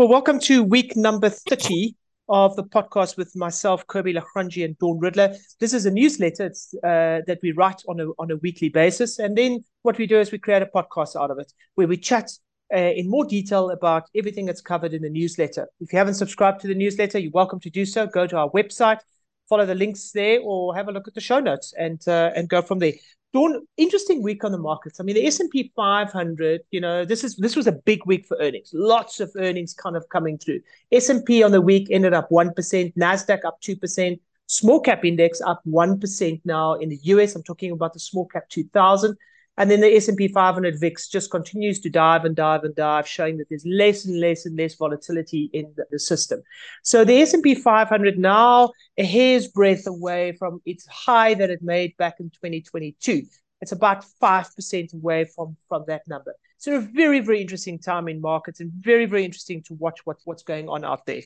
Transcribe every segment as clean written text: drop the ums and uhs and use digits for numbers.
Well, welcome to week number 30 of the podcast with myself, Kobie Lachranji, and Dawn Riddler. This is a newsletter that we write on a weekly basis. And then what we do is we create a podcast out of it where we chat in more detail about everything that's covered in the newsletter. If you haven't subscribed to the newsletter, you're welcome to do so. Go to our website, follow the links there, or have a look at the show notes and go from there. Dawn, interesting week on the markets. I mean, the S&P 500, this was a big week for earnings. Lots of earnings kind of coming through. S&P on the week ended up 1%, NASDAQ up 2%, small cap index up 1% now in the US. I'm talking about the small cap 2000. And then the S&P 500 VIX just continues to dive and dive and dive, showing that there's less and less and less volatility in the system. So the S&P 500 now a hair's breadth away from its high that it made back in 2022. It's about 5% away from that number. So a very, very interesting time in markets and very, very interesting to watch what's going on out there.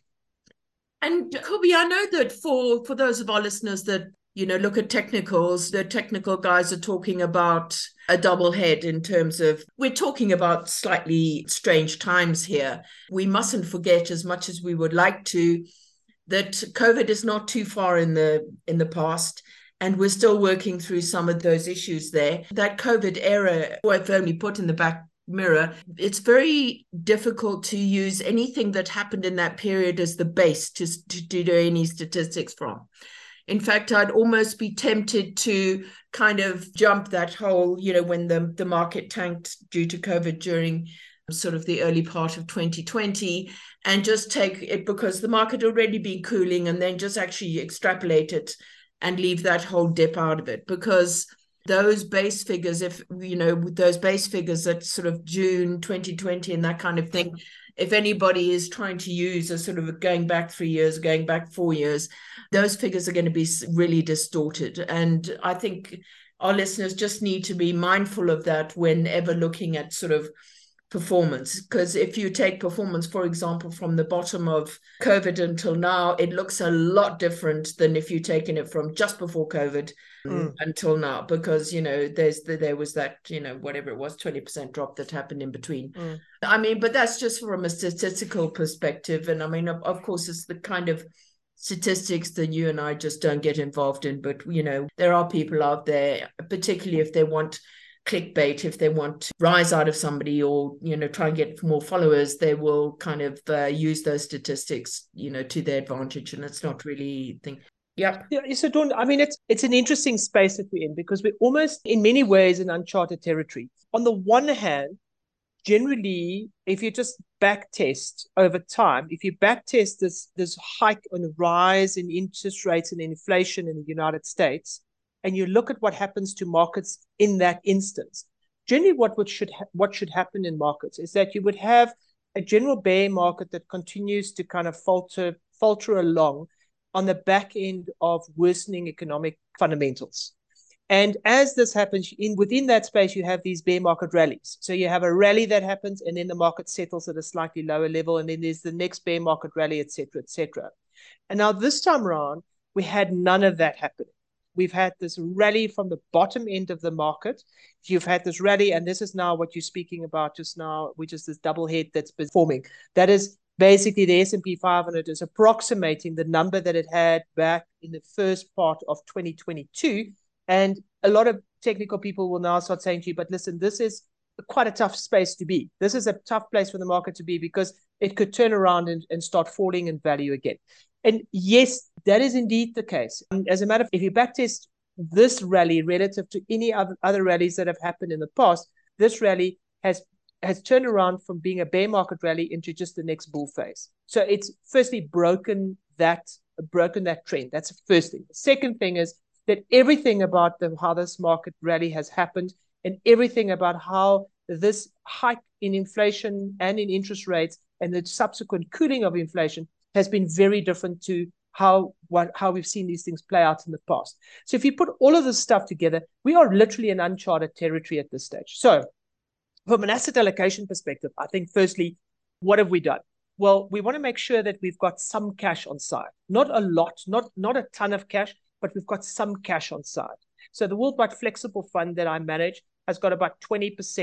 And Kobie, I know that for those of our listeners that look at technicals, the technical guys are talking about a double head in terms of, we're talking about slightly strange times here. We mustn't forget, as much as we would like to, that COVID is not too far in the past, and we're still working through some of those issues there. That COVID era, if only put in the back mirror, it's very difficult to use anything that happened in that period as the base to do any statistics from. In fact, I'd almost be tempted to kind of jump that whole, when the market tanked due to COVID during sort of the early part of 2020, and just take it because the market had already been cooling, and then just actually extrapolate it and leave that whole dip out of it. Because those base figures, those base figures at sort of June 2020 and that kind of thing, if anybody is trying to use a sort of going back 3 years, going back 4 years, those figures are going to be really distorted. And I think our listeners just need to be mindful of that whenever looking at sort of performance. Because if you take performance, for example, from the bottom of COVID until now, it looks a lot different than if you're taking it from just before COVID until now, because there was that whatever it was, 20% drop that happened in between. I mean, but that's just from a statistical perspective. And I mean, of course, it's the kind of statistics that you and I just don't get involved in. But there are people out there, particularly if they want clickbait, if they want to rise out of somebody or try and get more followers, they will kind of use those statistics to their advantage, and it's not really thing. Yeah. So Dawn, I mean, it's an interesting space that we're in, because we're almost in many ways in uncharted territory. On the one hand, generally, if you just back test over time, if you back test this hike and rise in interest rates and inflation in the United States, and you look at what happens to markets in that instance, generally what should happen in markets is that you would have a general bear market that continues to kind of falter along on the back end of worsening economic fundamentals. And as this happens, within that space, you have these bear market rallies. So you have a rally that happens, and then the market settles at a slightly lower level, and then there's the next bear market rally, et cetera, et cetera. And now this time around, we had none of that happening. We've had this rally from the bottom end of the market. You've had this rally, and this is now what you're speaking about just now, which is this double head that's been forming. That is basically the S&P 500 is approximating the number that it had back in the first part of 2022. And a lot of technical people will now start saying to you, but listen, this is quite a tough space to be. This is a tough place for the market to be, because it could turn around and start falling in value again. And yes, that is indeed the case. As a matter of, if you backtest this rally relative to any other rallies that have happened in the past, this rally has turned around from being a bear market rally into just the next bull phase. So it's firstly broken that trend. That's the first thing. The second thing is that everything about how this market rally has happened, and everything about how this hike in inflation and in interest rates and the subsequent cooling of inflation has been very different to how we've seen these things play out in the past. So if you put all of this stuff together, we are literally in uncharted territory at this stage. So from an asset allocation perspective, I think firstly, what have we done? Well, we want to make sure that we've got some cash on side. Not a lot, not a ton of cash, but we've got some cash on side. So the Worldwide Flexible Fund that I manage has got about 20%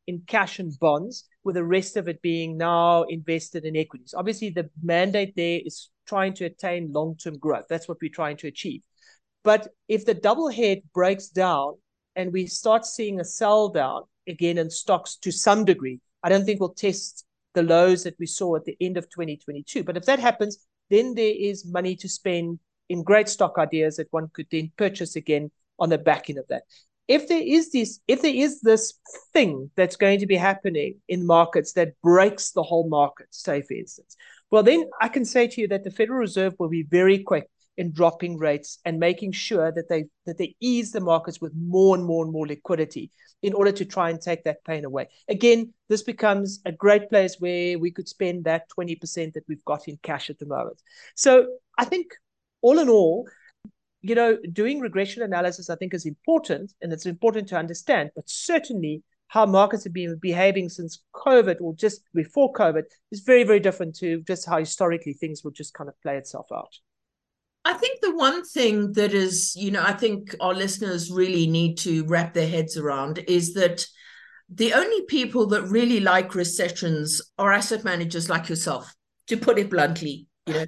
in cash and bonds, with the rest of it being now invested in equities. Obviously, the mandate there is trying to attain long-term growth. That's what we're trying to achieve. But if the double head breaks down and we start seeing a sell down again in stocks to some degree, I don't think we'll test the lows that we saw at the end of 2022. But if that happens, then there is money to spend in great stock ideas that one could then purchase again on the back end of that. If there is this thing that's going to be happening in markets that breaks the whole market, say for instance, well, then I can say to you that the Federal Reserve will be very quick in dropping rates and making sure that they ease the markets with more and more and more liquidity in order to try and take that pain away. Again, this becomes a great place where we could spend that 20% that we've got in cash at the moment. So I think all in all, doing regression analysis, I think, is important, and it's important to understand, but certainly how markets have been behaving since COVID or just before COVID is very, very different to just how historically things will just kind of play itself out. I think the one thing that is, I think our listeners really need to wrap their heads around is that the only people that really like recessions are asset managers like yourself, to put it bluntly,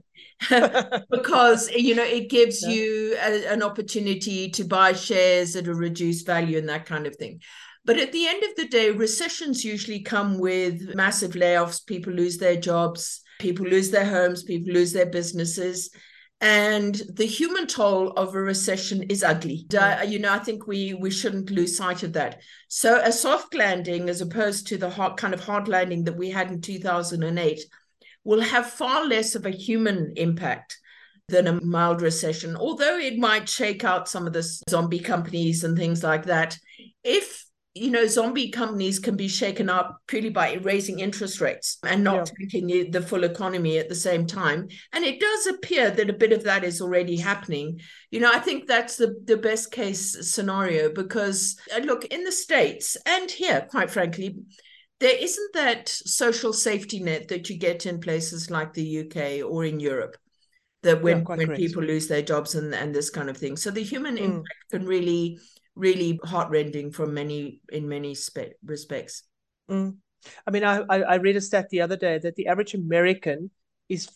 because, it gives you an opportunity to buy shares at a reduced value and that kind of thing. But at the end of the day, recessions usually come with massive layoffs. People lose their jobs, people lose their homes, people lose their businesses. And the human toll of a recession is ugly. I think we shouldn't lose sight of that. So a soft landing, as opposed to the hard landing that we had in 2008, will have far less of a human impact than a mild recession, although it might shake out some of the zombie companies and things like that. If zombie companies can be shaken up purely by raising interest rates and not tanking the full economy at the same time. And it does appear that a bit of that is already happening. I think that's the best case scenario, because look, in the States and here, quite frankly, there isn't that social safety net that you get in places like the UK or in Europe, that when people lose their jobs and this kind of thing. So the human impact can really heartrending in many respects. I mean, I read a stat the other day that the average American is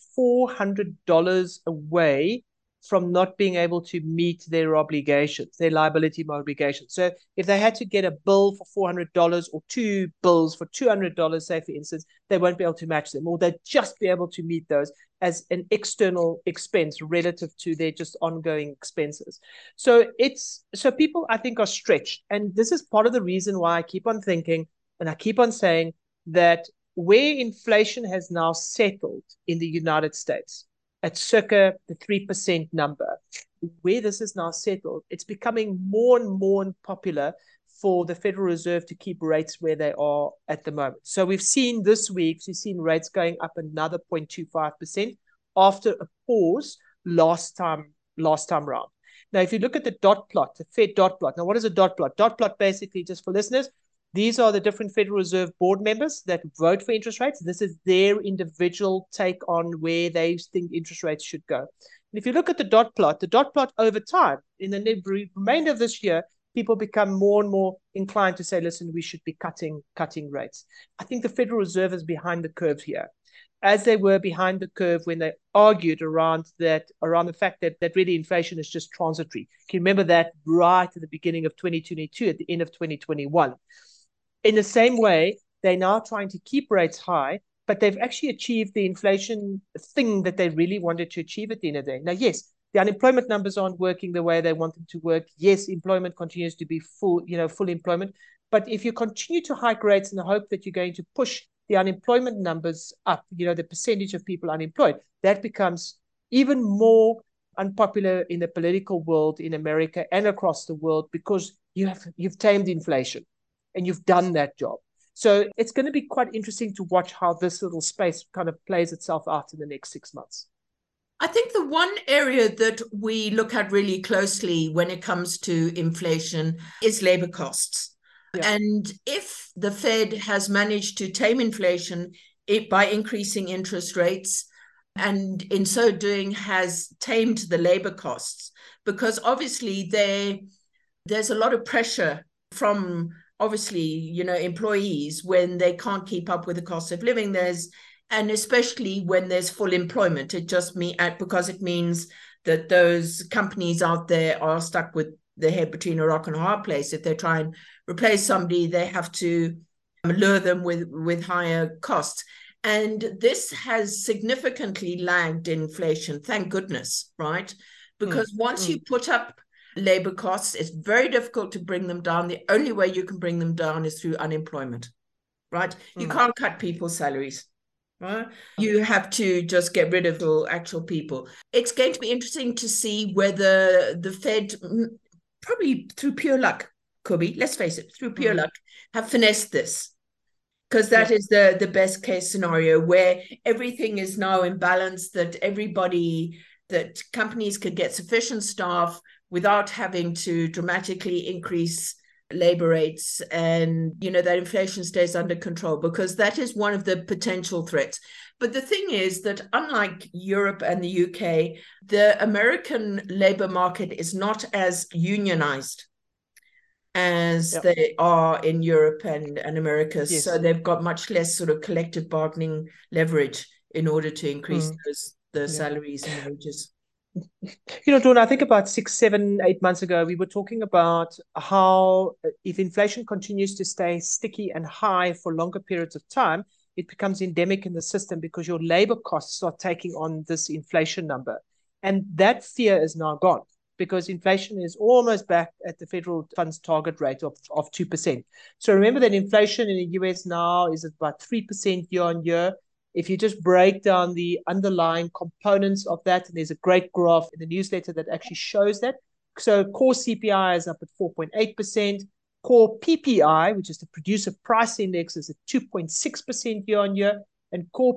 $400 away from not being able to meet their obligations, their liability obligations. So if they had to get a bill for $400 or two bills for $200, say for instance, they won't be able to match them, or they'd just be able to meet those as an external expense relative to their just ongoing expenses. So people, I think, are stretched. And this is part of the reason why I keep on thinking and I keep on saying that where inflation has now settled in the United States at circa the 3% number, where this is now settled, it's becoming more and more unpopular for the Federal Reserve to keep rates where they are at the moment. So we've seen this week, we've seen rates going up another 0.25% after a pause last time round. Now, if you look at the dot plot, the Fed dot plot. Now, what is a dot plot? Dot plot, basically, just for listeners, these are the different Federal Reserve board members that vote for interest rates. This is their individual take on where they think interest rates should go. And if you look at the dot plot over time, in the remainder of this year, people become more and more inclined to say, listen, we should be cutting rates. I think the Federal Reserve is behind the curve here, as they were behind the curve when they argued around the fact that really inflation is just transitory. Can you remember that right at the beginning of 2022, at the end of 2021? In the same way, they're now trying to keep rates high, but they've actually achieved the inflation thing that they really wanted to achieve at the end of the day. Now, yes, the unemployment numbers aren't working the way they want them to work. Yes, employment continues to be full employment. But if you continue to hike rates in the hope that you're going to push the unemployment numbers up, the percentage of people unemployed, that becomes even more unpopular in the political world in America and across the world, because you've tamed inflation and you've done that job. So it's going to be quite interesting to watch how this little space kind of plays itself out in the next 6 months. I think the one area that we look at really closely when it comes to inflation is labor costs. Yeah. And if the Fed has managed to tame inflation by increasing interest rates, and in so doing has tamed the labor costs, because obviously there's a lot of pressure from obviously, employees when they can't keep up with the cost of living. And especially when there's full employment, because it means that those companies out there are stuck with their head between a rock and a hard place. If they try and replace somebody, they have to lure them with higher costs. And this has significantly lagged inflation, thank goodness, right? Because once you put up labor costs, it's very difficult to bring them down. The only way you can bring them down is through unemployment, right? You can't cut people's salaries, right? You have to just get rid of the actual people. It's going to be interesting to see whether the Fed, probably through pure luck, Kobe, let's face it, through pure luck, have finessed this. Because that is the best case scenario, where everything is now in balance, that companies could get sufficient staff without having to dramatically increase labor rates, and that inflation stays under control, because that is one of the potential threats. But the thing is that unlike Europe and the UK, the American labor market is not as unionized as they are in Europe and America. Yes. So they've got much less sort of collective bargaining leverage in order to increase those salaries and wages. Dawn, I think about 6, 7, 8 months ago, we were talking about how if inflation continues to stay sticky and high for longer periods of time, it becomes endemic in the system because your labor costs are taking on this inflation number. And that fear is now gone, because inflation is almost back at the federal funds target rate of 2%. So remember that inflation in the US now is about 3% year on year. If you just break down the underlying components of that, and there's a great graph in the newsletter that actually shows that. So core CPI is up at 4.8%. Core PPI, which is the producer price index, is at 2.6% year on year. And core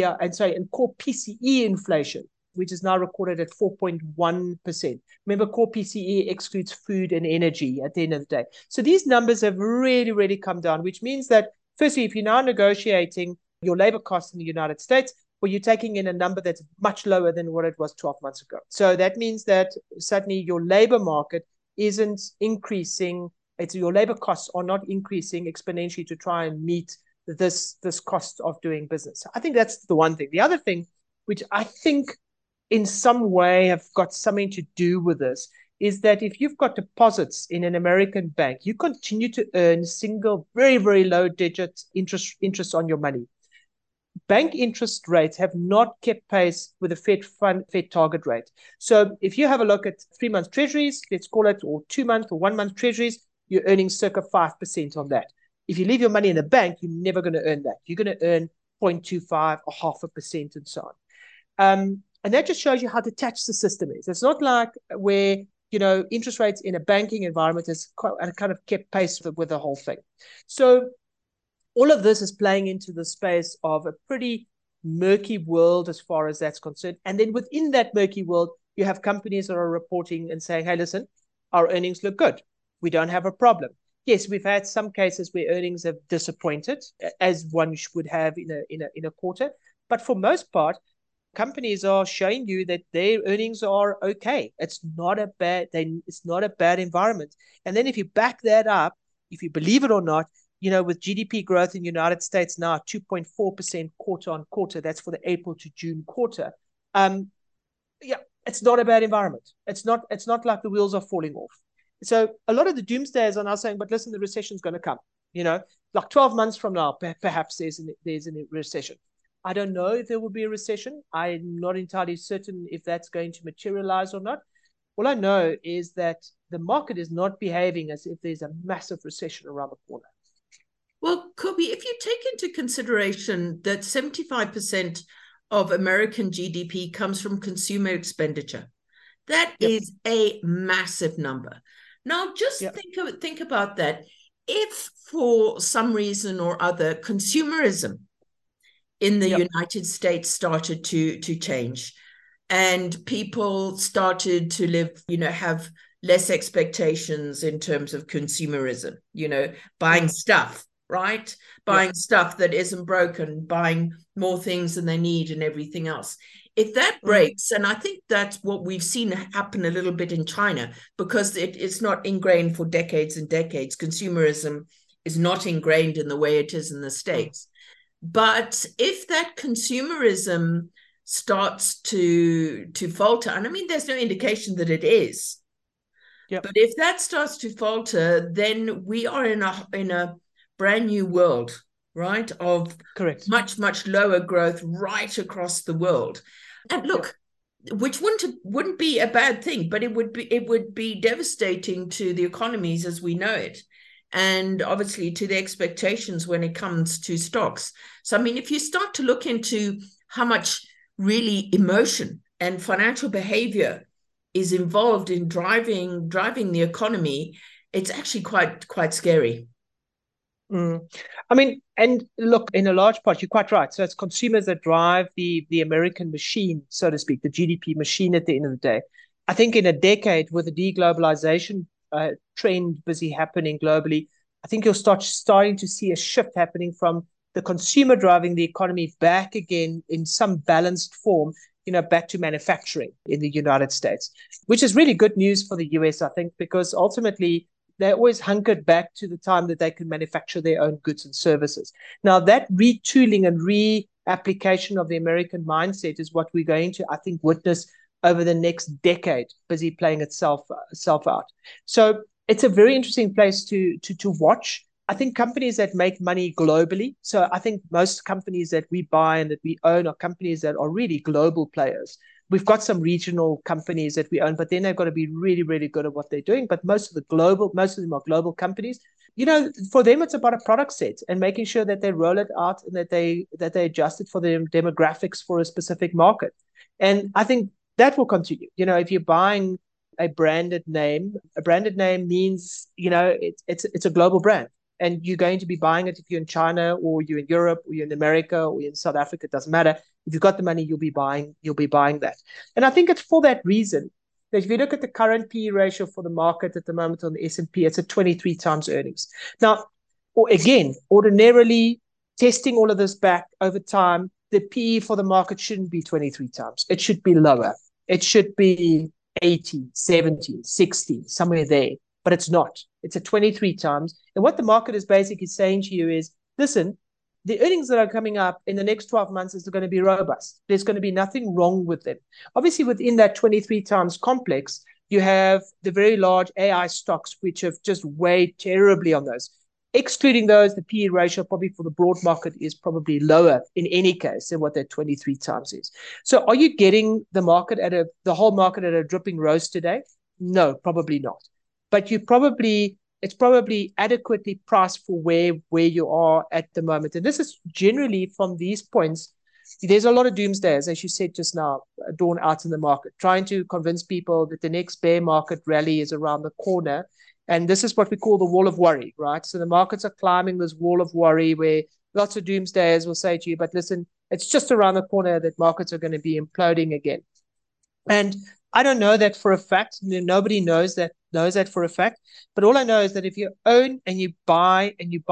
PCE inflation, which is now recorded at 4.1%. Remember, core PCE excludes food and energy at the end of the day. So these numbers have really, really come down, which means that, firstly, if you're now negotiating your labor costs in the United States, well, you're taking in a number that's much lower than what it was 12 months ago. So that means that suddenly your labor market isn't increasing. Your labor costs are not increasing exponentially to try and meet this cost of doing business. I think that's the one thing. The other thing, which I think in some way have got something to do with this, is that if you've got deposits in an American bank, you continue to earn single, very, very low digit interest on your money. Bank interest rates have not kept pace with the Fed target rate. So if you have a look at 3-month treasuries, let's call it, or 2-month or 1-month treasuries, you're earning circa 5% on that. If you leave your money in a bank, you're never going to earn that. You're going to earn 0.25 or 0.5% and so on. And that just shows you how detached the system is. It's not like where, interest rates in a banking environment has kind of kept pace with the whole thing. So all of this is playing into the space of a pretty murky world as far as that's concerned. And then within that murky world, you have companies that are reporting and saying, hey, listen, our earnings look good. We don't have a problem. Yes, we've had some cases where earnings have disappointed, as one would have in a quarter. But for most part, companies are showing you that their earnings are okay. It's not a bad environment. And then if you back that up, if you believe it or not, with GDP growth in the United States now 2.4% quarter on quarter, that's for the April to June quarter. It's not a bad environment. It's not like the wheels are falling off. So a lot of the doomsdayers are now saying, but listen, the recession's going to come. Like 12 months from now, perhaps there's a recession. I don't know if there will be a recession. I'm not entirely certain if that's going to materialize or not. All I know is that the market is not behaving as if there's a massive recession around the corner. Well, Kobe, if you take into consideration that 75% of American GDP comes from consumer expenditure, that is a massive number. Now, just think about that. If for some reason or other, consumerism in the United States started to change, and people started to live, have less expectations in terms of consumerism, buying stuff, right? Buying stuff that isn't broken, buying more things than they need and everything else. If that breaks, and I think that's what we've seen happen a little bit in China, because it's not ingrained for decades and decades, consumerism is not ingrained in the way it is in the States. But if that consumerism starts to falter, and I mean, there's no indication that it is. Yep. But if that starts to falter, then we are in a brand new world, right? Of Correct. much lower growth right across the world. And look, which wouldn't be a bad thing, but it would be devastating to the economies as we know it, and obviously to the expectations when it comes to stocks. So I mean, if you start to look into how much really emotion and financial behavior is involved in driving the economy, it's actually quite scary. I mean, and look, in a large part, you're quite right. So it's consumers that drive the American machine, so to speak, the GDP machine at the end of the day. I think in a decade, with the deglobalization trend busy happening globally, I think you'll starting to see a shift happening from the consumer driving the economy back again in some balanced form, back to manufacturing in the United States, which is really good news for the US, I think, because ultimately they always hunkered back to the time that they could manufacture their own goods and services. Now, that retooling and reapplication of the American mindset is what we're going to, I think, witness over the next decade, busy playing itself out. So it's a very interesting place to watch. I think companies that make money globally. So I think most companies that we buy and that we own are companies that are really global players. We've got some regional companies that we own, but then they've got to be really, really good at what they're doing. But most of them are global companies. For them, it's about a product set and making sure that they roll it out and that they adjust it for the demographics for a specific market. And I think that will continue. If you're buying a branded name means, it's a global brand. And you're going to be buying it if you're in China or you're in Europe or you're in America or you're in South Africa. It doesn't matter. If you've got the money, you'll be buying that. And I think it's for that reason that if you look at the current PE ratio for the market at the moment on the S&P, it's at 23 times earnings. Now, again, ordinarily testing all of this back over time, the PE for the market shouldn't be 23 times. It should be lower. It should be 80, 70, 60, somewhere there. But it's not. It's at 23 times. And what the market is basically saying to you is, listen, the earnings that are coming up in the next 12 months is going to be robust. There's going to be nothing wrong with them. Obviously, within that 23 times complex, you have the very large AI stocks, which have just weighed terribly on those. Excluding those, the PE ratio probably for the broad market is probably lower in any case than what that 23 times is. So are you getting the whole market at a dripping roast today? No, probably not. But it's probably adequately priced for where you are at the moment. And this is generally from these points. There's a lot of doomsdayers, as you said just now, drawn out in the market, trying to convince people that the next bear market rally is around the corner. And this is what we call the wall of worry, right? So the markets are climbing this wall of worry where lots of doomsdayers will say to you, but listen, it's just around the corner that markets are going to be imploding again. And I don't know that for a fact. Nobody knows that for a fact. But all I know is that if you own and you buy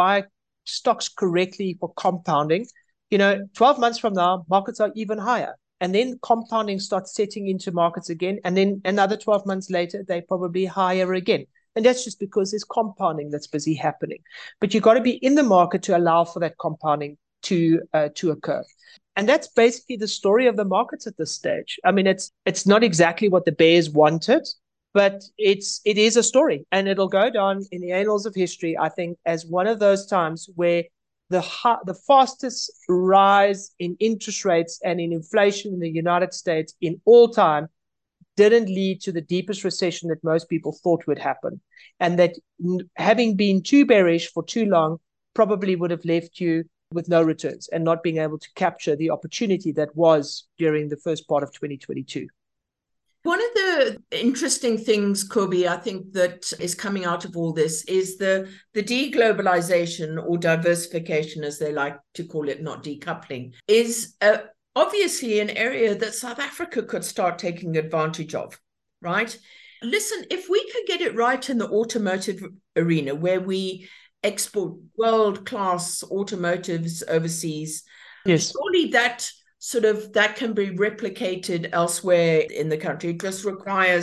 stocks correctly for compounding, 12 months from now, markets are even higher. And then compounding starts setting into markets again. And then another 12 months later, they're probably higher again. And that's just because there's compounding that's busy happening. But you've got to be in the market to allow for that compounding to occur. And that's basically the story of the markets at this stage. I mean, it's not exactly what the bears wanted, but it is a story, and it'll go down in the annals of history, I think, as one of those times where the fastest rise in interest rates and in inflation in the United States in all time didn't lead to the deepest recession that most people thought would happen, and that having been too bearish for too long probably would have left you with no returns and not being able to capture the opportunity that was during the first part of 2022. One of the interesting things, Kobie, I think that is coming out of all this is the deglobalization or diversification, as they like to call it, not decoupling, is obviously an area that South Africa could start taking advantage of, right? Listen, if we could get it right in the automotive arena where we export world-class automotives overseas, yes, surely that can be replicated elsewhere in the country. It just requires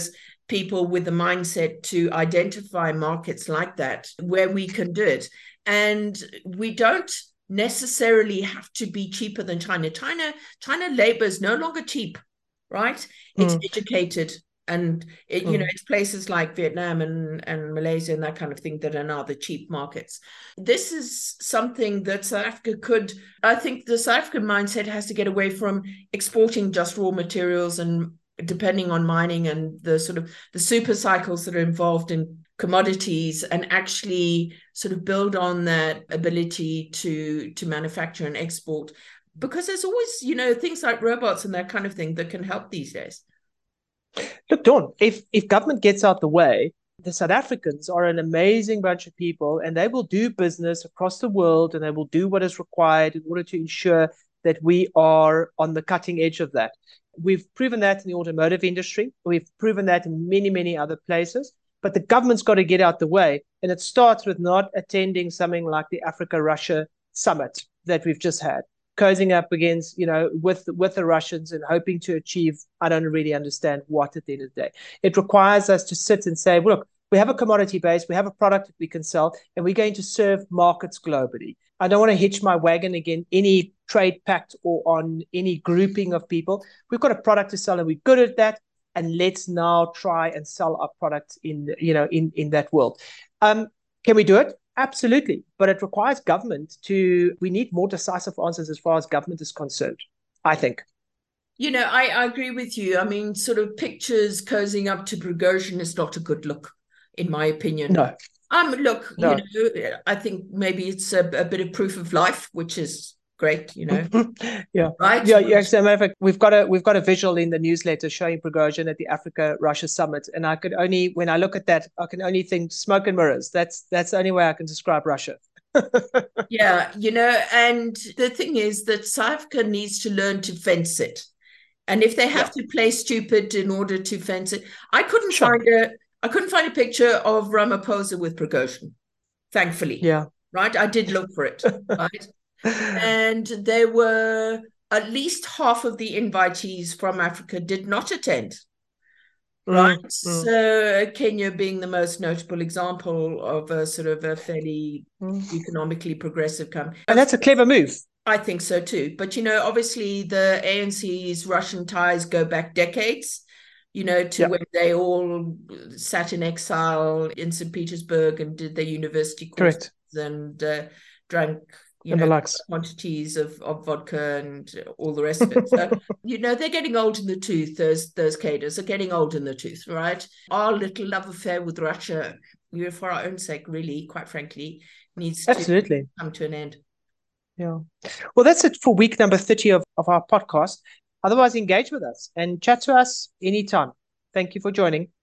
people with the mindset to identify markets like that where we can do it. And we don't necessarily have to be cheaper than China. China labor is no longer cheap, right? It's educated. And it's places like Vietnam and Malaysia and that kind of thing that are now the cheap markets. This is something that South Africa could, I think the South African mindset has to get away from exporting just raw materials and depending on mining and the sort of the super cycles that are involved in commodities, and actually sort of build on that ability to manufacture and export. Because there's always, things like robots and that kind of thing that can help these days. Look, Dawn, if government gets out the way, the South Africans are an amazing bunch of people, and they will do business across the world, and they will do what is required in order to ensure that we are on the cutting edge of that. We've proven that in the automotive industry. We've proven that in many, many other places. But the government's got to get out the way, and it starts with not attending something like the Africa-Russia summit that we've just had, cozying up against, with the Russians and hoping to achieve, I don't really understand what at the end of the day. It requires us to sit and say, well, look, we have a commodity base, we have a product that we can sell, and we're going to serve markets globally. I don't want to hitch my wagon again, any trade pact or on any grouping of people. We've got a product to sell and we're good at that. And let's now try and sell our products in that world. Can we do it? Absolutely. But it requires government we need more decisive answers as far as government is concerned, I think. I agree with you. I mean, sort of pictures cozying up to Prigozhin is not a good look, in my opinion. No. Look, no. I think maybe it's a bit of proof of life, which is great, Yeah. Right? Yeah. So, matter of fact, we've got a visual in the newsletter showing Prigozhin at the Africa-Russia summit. And when I look at that, I can only think smoke and mirrors. That's the only way I can describe Russia. Yeah, and the thing is that South Africa needs to learn to fence it. And if they have to play stupid in order to fence it, I couldn't find a picture of Ramaphosa with Prigozhin, thankfully. Yeah. Right? I did look for it, right? And there were at least half of the invitees from Africa did not attend. Right. So Kenya being the most notable example of a sort of a fairly economically progressive country. And that's a clever move. I think so too. But, obviously the ANC's Russian ties go back decades, to when they all sat in exile in St. Petersburg and did their university courses. Correct. And drank quantities of vodka and all the rest of it. So, they're getting old in the tooth, those cadres are getting old in the tooth, right? Our little love affair with Russia, for our own sake, really, quite frankly, needs to come to an end. Yeah. Well, that's it for week number 30 of our podcast. Otherwise, engage with us and chat to us anytime. Thank you for joining.